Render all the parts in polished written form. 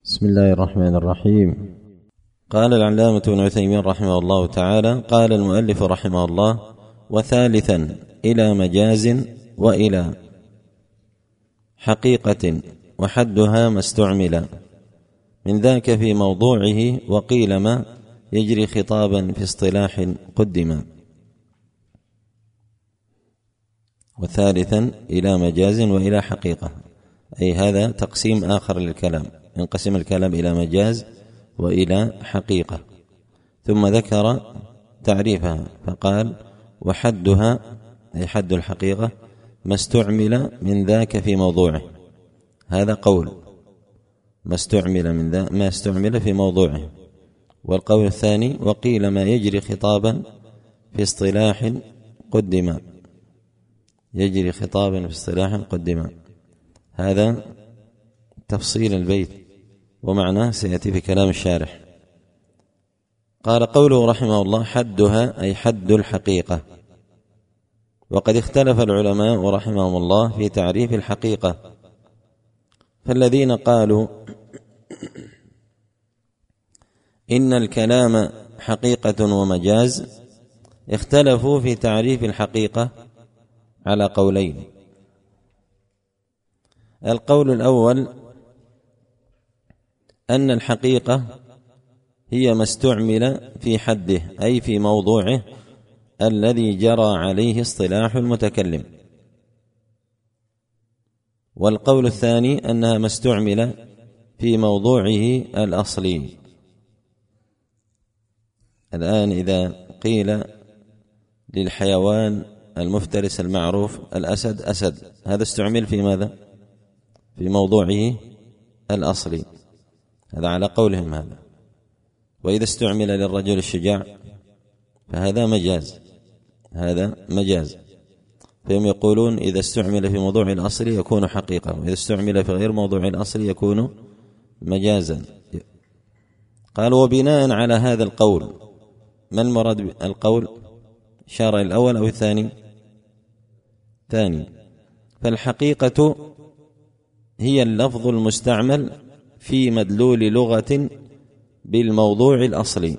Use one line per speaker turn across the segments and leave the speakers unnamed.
بسم الله الرحمن الرحيم. قال العلامة ابن عثيمين رحمه الله تعالى: قال المؤلف رحمه الله: وثالثا إلى مجاز وإلى حقيقة وحدها ما استعمل من ذاك في موضوعه وقيل ما يجري خطابا في اصطلاح قدما. وثالثا إلى مجاز وإلى حقيقة، أي هذا تقسيم آخر للكلام، ينقسم الكلام إلى مجاز وإلى حقيقة، ثم ذكر تعريفها فقال: وحدها أي حد الحقيقة ما استعمل من ذاك في موضوعه. هذا قول ما استعمل في موضوعه. والقول الثاني: وقيل ما يجري خطابا في اصطلاح قدما، يجري خطابا في اصطلاح قدما. هذا تفصيل البيت ومعناه سيأتي في كلام الشارح. قال قوله رحمه الله: حدها أي حد الحقيقة. وقد اختلف العلماء رحمهم الله في تعريف الحقيقة، فالذين قالوا إن الكلام حقيقة ومجاز اختلفوا في تعريف الحقيقة على قولين. القول الأول أن الحقيقة هي ما استعمل في حده أي في موضوعه الذي جرى عليه اصطلاح المتكلم. والقول الثاني أنها ما استعمل في موضوعه الأصلي. الآن إذا قيل للحيوان المفترس المعروف الأسد أسد، هذا استعمل في ماذا؟ في موضوعه الأصلي، هذا على قولهم هذا. وإذا استعمل للرجل الشجاع فهذا مجاز، هذا مجاز. فهم يقولون إذا استعمل في موضوع الأصل يكون حقيقة، وإذا استعمل في غير موضوع الأصل يكون مجازا. قال: وبناء على هذا القول، ما المراد بالقول؟ إشارة الأول أو الثاني؟ ثاني. فالحقيقة هي اللفظ المستعمل في مدلول لغة بالموضوع الأصلي،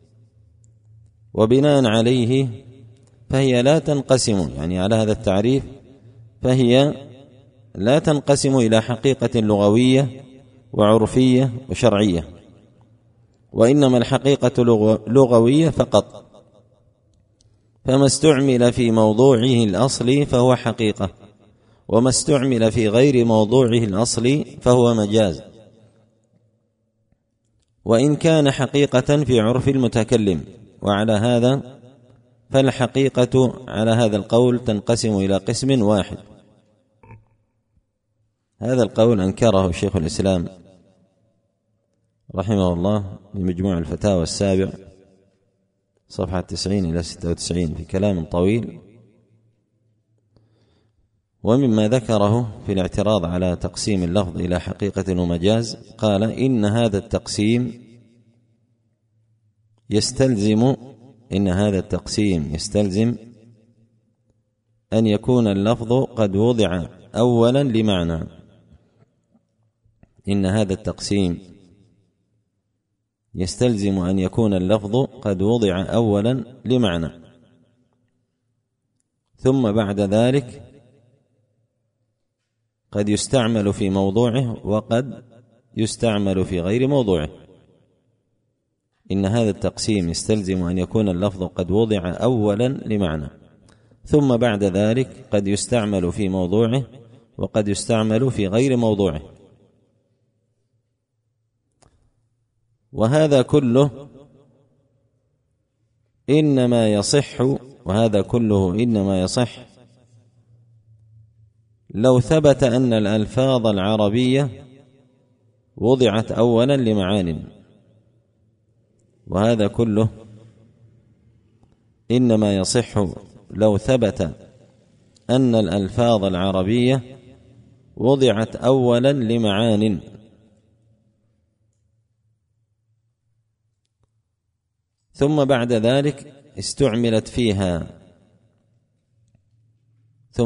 وبناء عليه فهي لا تنقسم، يعني على هذا التعريف فهي لا تنقسم إلى حقيقة لغوية وعرفية وشرعية، وإنما الحقيقة لغوية فقط. فما استعمل في موضوعه الأصلي فهو حقيقة، وما استعمل في غير موضوعه الأصلي فهو مجاز، وإن كان حقيقة في عرف المتكلم. وعلى هذا فالحقيقة على هذا القول تنقسم إلى قسم واحد. هذا القول أنكره شيخ الإسلام رحمه الله بمجموع الفتاوى السابع صفحة 90 إلى 96 في كلام طويل. ومما ذكره في الاعتراض على تقسيم اللفظ إلى حقيقة ومجاز، قال: إن هذا التقسيم يستلزم أن يكون اللفظ قد وضع أولا لمعنى. إن هذا التقسيم يستلزم أن يكون اللفظ قد وضع أولا لمعنى، ثم بعد ذلك قد يستعمل في موضوعه وقد يستعمل في غير موضوعه. إن هذا التقسيم يستلزم أن يكون اللفظ قد وضع أولا لمعنى، ثم بعد ذلك قد يستعمل في موضوعه وقد يستعمل في غير موضوعه. وهذا كله إنما يصح لو ثبت أن الألفاظ العربية وضعت أولا لمعان. وهذا كله إنما يصح لو ثبت أن الألفاظ العربية وضعت أولا لمعان، ثم بعد ذلك استعملت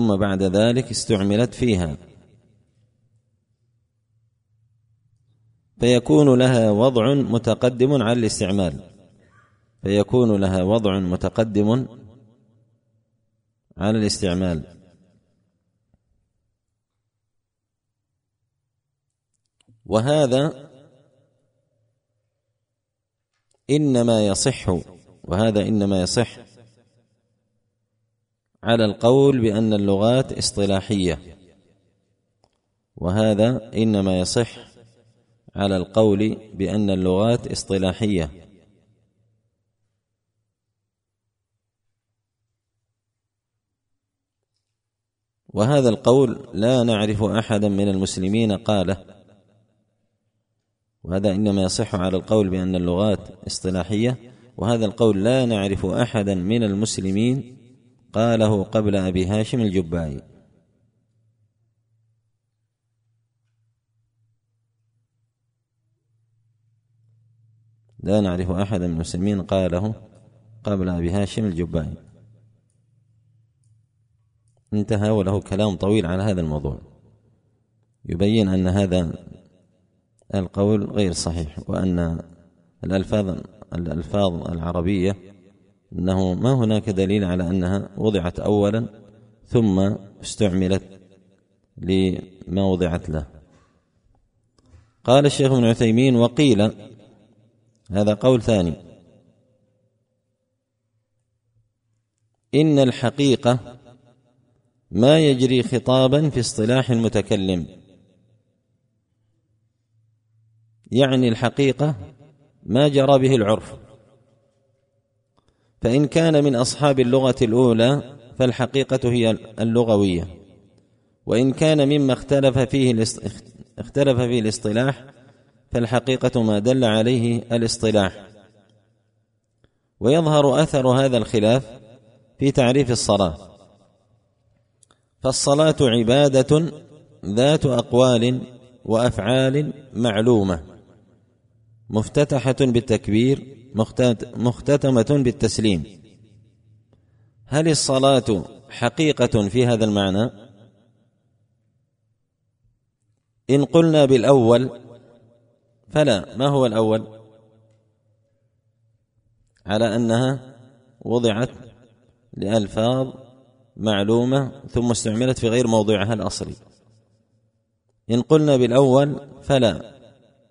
فيها فيكون لها وضع متقدم على الاستعمال، فيكون لها وضع متقدم على الاستعمال. وهذا إنما يصح على القول بأن اللغات اصطلاحية، وهذا إنما يصح على القول بأن اللغات اصطلاحية. وهذا القول لا نعرف أحدا من المسلمين قاله، وهذا إنما يصح على القول بأن اللغات اصطلاحية، وهذا القول لا نعرف أحدا من المسلمين قاله قبل أبي هاشم الجبائي. لا نعرف أحدا من المسلمين قاله قبل أبي هاشم الجبائي. انتهى، وله كلام طويل على هذا الموضوع يبين أن هذا القول غير صحيح، وأن الألفاظ العربية أنه ما هناك دليل على أنها وضعت أولا ثم استعملت لما وضعت له. قال الشيخ ابن عثيمين: وقيل، هذا قول ثاني، إن الحقيقة ما يجري خطابا في اصطلاح المتكلم، يعني الحقيقة ما جرى به العرف، فإن كان من أصحاب اللغة الأولى فالحقيقة هي اللغوية، وإن كان مما اختلف فيه الاصطلاح فالحقيقة ما دل عليه الاصطلاح. ويظهر أثر هذا الخلاف في تعريف الصلاة، فالصلاة عبادة ذات أقوال وأفعال معلومة، مفتتحة بالتكبير، مختتمة بالتسليم. هل الصلاة حقيقة في هذا المعنى؟ إن قلنا بالأول فلا. ما هو الأول؟ على أنها وضعت لألفاظ معلومة ثم استعملت في غير موضعها الأصلي. إن قلنا بالأول فلا،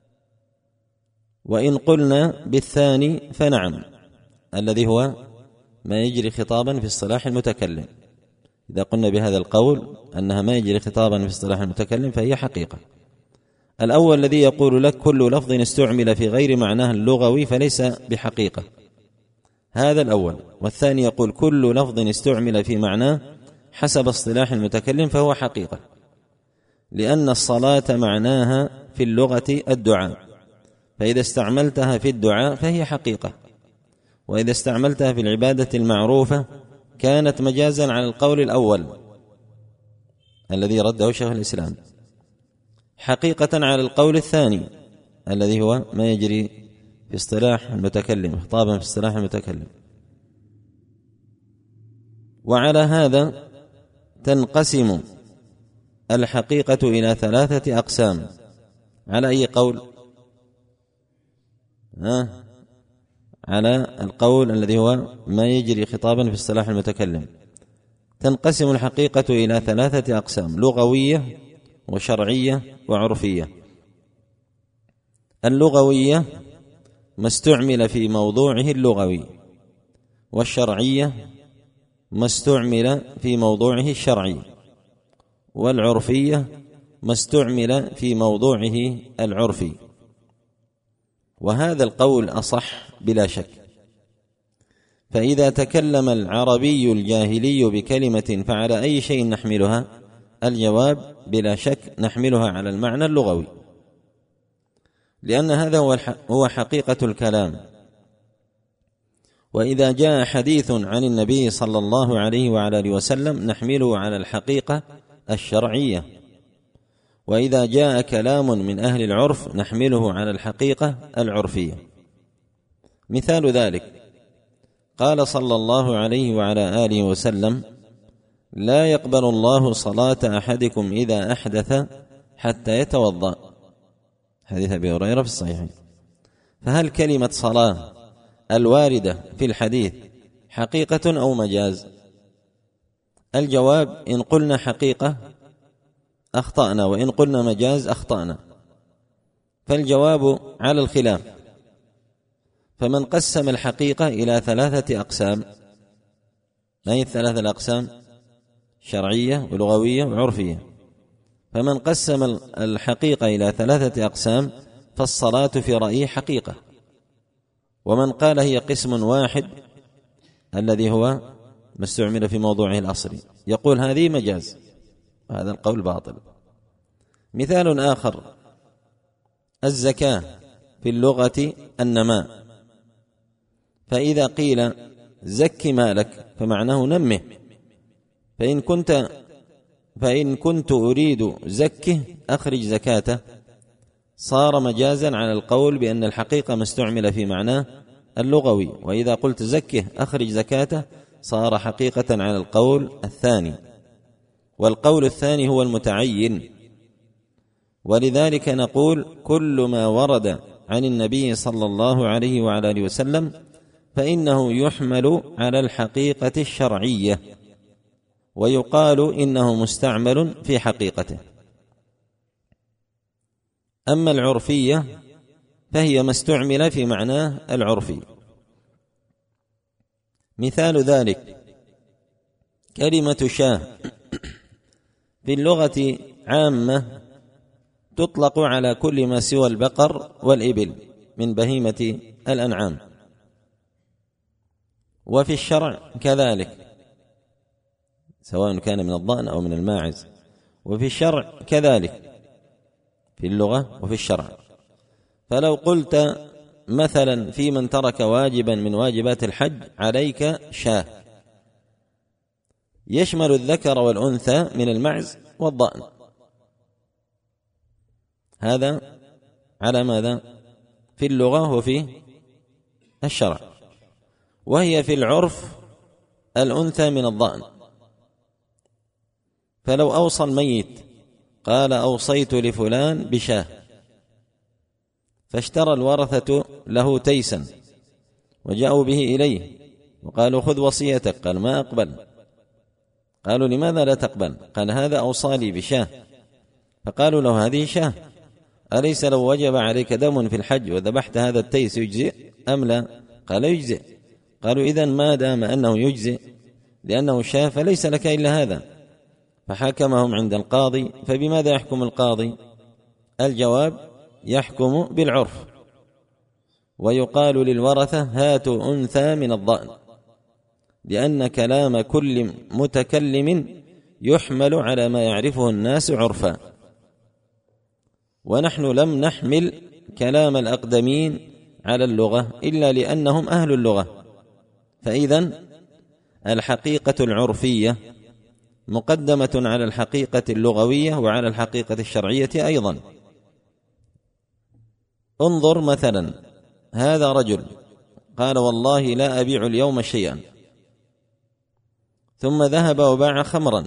وإن قلنا بالثاني فنعم، الذي هو ما يجري خطابا في اصطلاح المتكلم. إذا قلنا بهذا القول أنها ما يجري خطابا في اصطلاح المتكلم فهي حقيقة. الأول الذي يقول لك كل لفظ استعمل في غير معناه اللغوي فليس بحقيقة، هذا الأول. والثاني يقول كل لفظ استعمل في معناه حسب اصطلاح المتكلم فهو حقيقة، لأن الصلاة معناها في اللغة الدعاء، فإذا استعملتها في الدعاء فهي حقيقة، وإذا استعملتها في العبادة المعروفة كانت مجازا على القول الأول الذي رده شيخ الإسلام، حقيقة على القول الثاني الذي هو ما يجري في اصطلاح المتكلم، خطابا في اصطلاح المتكلم. وعلى هذا تنقسم الحقيقة إلى 3 أقسام. على أي قول؟ على القول الذي هو ما يجري خطابا في اصطلاح المتكلم. تنقسم الحقيقة إلى 3 أقسام: لغوية وشرعية وعرفية. اللغوية ما استعمل في موضوعه اللغوي، والشرعية ما استعمل في موضوعه الشرعي، والعرفية ما استعمل في موضوعه العرفي. وهذا القول أصح بلا شك، فإذا تكلم العربي الجاهلي بكلمة فعلى أي شيء نحملها؟ الجواب بلا شك نحملها على المعنى اللغوي، لأن هذا هو حقيقة الكلام. وإذا جاء حديث عن النبي صلى الله عليه وعلى آله وسلم نحمله على الحقيقة الشرعية، وإذا جاء كلام من أهل العرف نحمله على الحقيقة العرفية. مثال ذلك قال صلى الله عليه وعلى آله وسلم: لا يقبل الله صلاة أحدكم إذا أحدث حتى يتوضأ. حديث أبي هريرة في الصحيحين. فهل كلمة صلاة الواردة في الحديث حقيقة أو مجاز؟ الجواب: إن قلنا حقيقة أخطأنا، وإن قلنا مجاز أخطأنا. فالجواب على الخلاف. فمن قسم الحقيقة إلى 3 أقسام، ما هي ال3 الأقسام؟ شرعية ولغوية وعرفية. فمن قسم الحقيقة إلى 3 أقسام فالصلاة في رأيه حقيقة. ومن قال هي قسم واحد الذي هو ما استعمل في موضوعه الأصلي يقول هذه مجاز، هذا القول باطل. مثال آخر: الزكاة في اللغة النماء، فإذا قيل زك مالك فمعناه نمه، فإن كنت أريد زكه أخرج زكاته صار مجازا على القول بأن الحقيقة ما استعمل في معناه اللغوي، وإذا قلت زكه أخرج زكاته صار حقيقة على القول الثاني، والقول الثاني هو المتعين. ولذلك نقول كل ما ورد عن النبي صلى الله عليه وعلى آله وسلم فإنه يحمل على الحقيقة الشرعية ويقال إنه مستعمل في حقيقته. أما العرفية فهي ما استعمل في معناه العرفي. مثال ذلك كلمة شاه في اللغة عامة تطلق على كل ما سوى البقر والإبل من بهيمة الأنعام، وفي الشرع كذلك سواء كان من الضأن أو من الماعز، وفي الشرع كذلك في اللغة وفي الشرع. فلو قلت مثلا في من ترك واجبا من واجبات الحج عليك شاه، يشمل الذكر والأنثى من المعز والضأن. هذا على ماذا؟ في اللغة وفي الشرع. وهي في العرف الأنثى من الضأن. فلو أوصى الميت قال أوصيت لفلان بشاه، فاشترى الورثة له تيسا وجاءوا به إليه وقالوا خذ وصيتك، قال ما أقبل. قالوا لماذا لا تقبل؟ قال هذا أوصى لي بشاه. فقالوا له هذه شاه، أليس لو وجب عليك دم في الحج وذبحت هذا التيس يجزئ أم لا؟ قال يجزئ. قالوا إذن ما دام أنه يجزئ لأنه شاه فليس لك إلا هذا. فحكمهم عند القاضي. فبماذا يحكم القاضي؟ الجواب يحكم بالعرف، ويقال للورثة هاتوا أنثى من الضأن، لأن كلام كل متكلم يحمل على ما يعرفه الناس عرفا، ونحن لم نحمل كلام الأقدمين على اللغة إلا لأنهم أهل اللغة. فإذن الحقيقة العرفية مقدمة على الحقيقة اللغوية وعلى الحقيقة الشرعية أيضا. انظر مثلا هذا رجل قال والله لا أبيع اليوم شيئا، ثم ذهب وباع خمرا،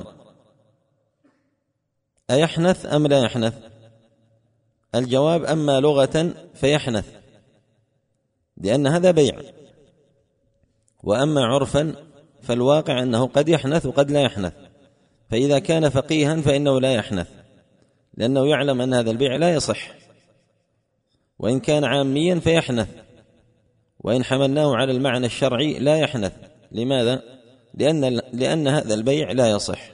أيحنث أم لا يحنث؟ الجواب أما لغة فيحنث لأن هذا بيع، وأما عرفا فالواقع أنه قد يحنث وقد لا يحنث. فإذا كان فقيها فإنه لا يحنث لأنه يعلم أن هذا البيع لا يصح، وإن كان عاميا فيحنث، وإن حملناه على المعنى الشرعي لا يحنث. لماذا؟ لأن هذا البيع لا يصح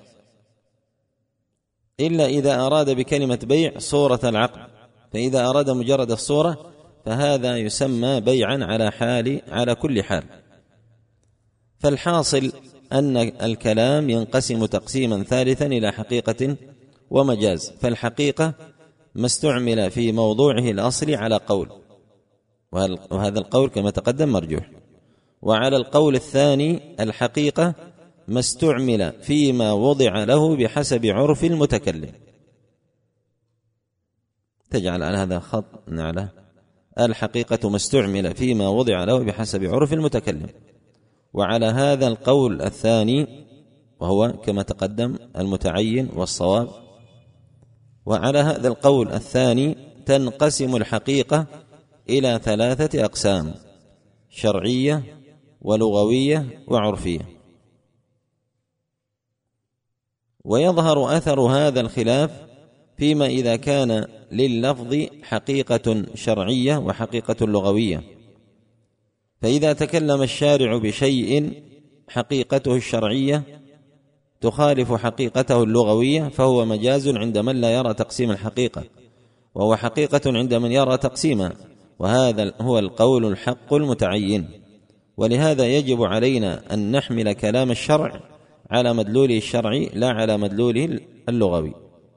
إلا إذا أراد بكلمة بيع صورة العقد، فإذا أراد مجرد الصورة فهذا يسمى بيعا على كل حال. فالحاصل أن الكلام ينقسم تقسيما ثالثا إلى حقيقة ومجاز. فالحقيقة ما استعمل في موضوعه الأصلي على قول، وهذا القول كما تقدم مرجوح. وعلى القول الثاني الحقيقة ما استعمل فيما وضع له بحسب عرف المتكلم. تجعل على هذا خط على الحقيقة ما استعمل فيما وضع له بحسب عرف المتكلم. وعلى هذا القول الثاني وهو كما تقدم المتعين والصواب، وعلى هذا القول الثاني تنقسم الحقيقة إلى 3 أقسام: شرعية ولغوية وعرفية. ويظهر أثر هذا الخلاف فيما إذا كان لللفظ حقيقة شرعية وحقيقة لغوية. فإذا تكلم الشارع بشيء حقيقته الشرعية تخالف حقيقته اللغوية فهو مجاز عند من لا يرى تقسيم الحقيقة، وهو حقيقة عند من يرى تقسيمها، وهذا هو القول الحق المتعين. ولهذا يجب علينا أن نحمل كلام الشرع على مدلوله الشرعي لا على مدلوله اللغوي.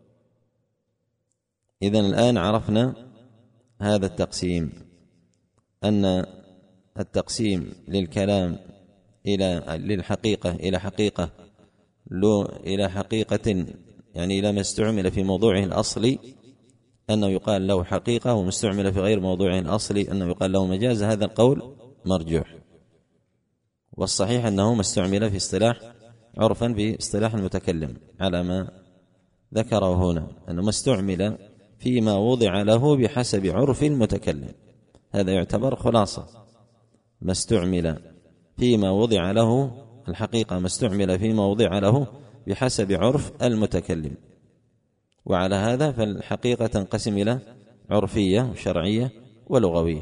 إذن الآن عرفنا هذا التقسيم، أن التقسيم للكلام للحقيقة إلى حقيقة يعني إلى ما استعمل في موضوعه الأصلي أنه يقال له حقيقة، ومستعمل في غير موضوعه الأصلي أنه يقال له مجاز، هذا القول مرجوح. والصحيح أنه ما استعمل في اصطلاح عرفا في اصطلاح المتكلم على ما ذكره هنا، أنه ما استعمل فيما وضع له بحسب عرف المتكلم، هذا يعتبر خلاصة. ما استعمل فيما وضع له الحقيقة، ما استعمل فيما وضع له بحسب عرف المتكلم. وعلى هذا فالحقيقة تنقسم إلى عرفية وشرعية ولغوية.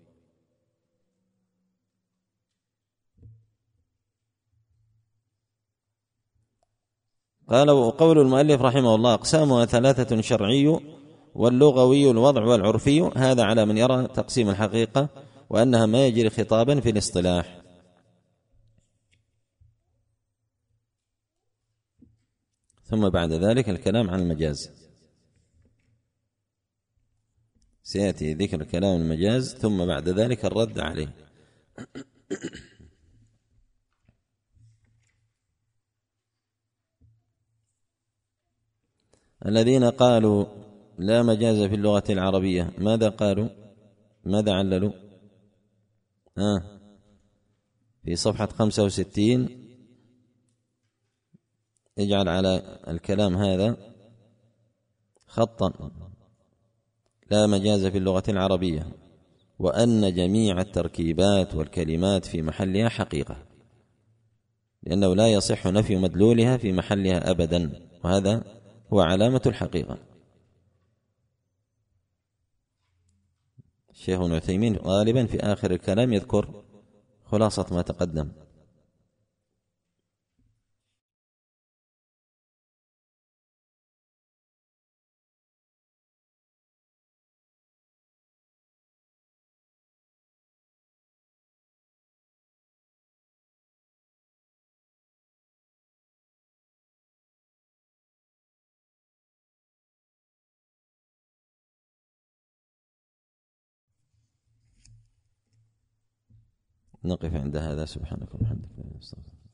قال: وقول المؤلف رحمه الله: أقسامها 3: شرعي واللغوي الوضع والعرفي. هذا على من يرى تقسيم الحقيقة وأنها ما يجري خطابا في الاصطلاح. ثم بعد ذلك الكلام عن المجاز، سيأتي ذكر كلام المجاز ثم بعد ذلك الرد عليه. الذين قالوا لا مجاز في اللغة العربية ماذا قالوا؟ ماذا عللوا؟ في صفحة 65 اجعل على الكلام هذا خطا: لا مجاز في اللغة العربية، وأن جميع التركيبات والكلمات في محلها حقيقة، لأنه لا يصح نفي مدلولها في محلها أبدا، وهذا هو علامة الحقيقة. الشيخ ابن عثيمين غالبا في آخر الكلام يذكر خلاصة ما تقدم. نقف عند هذا. سبحانك وبحمدك.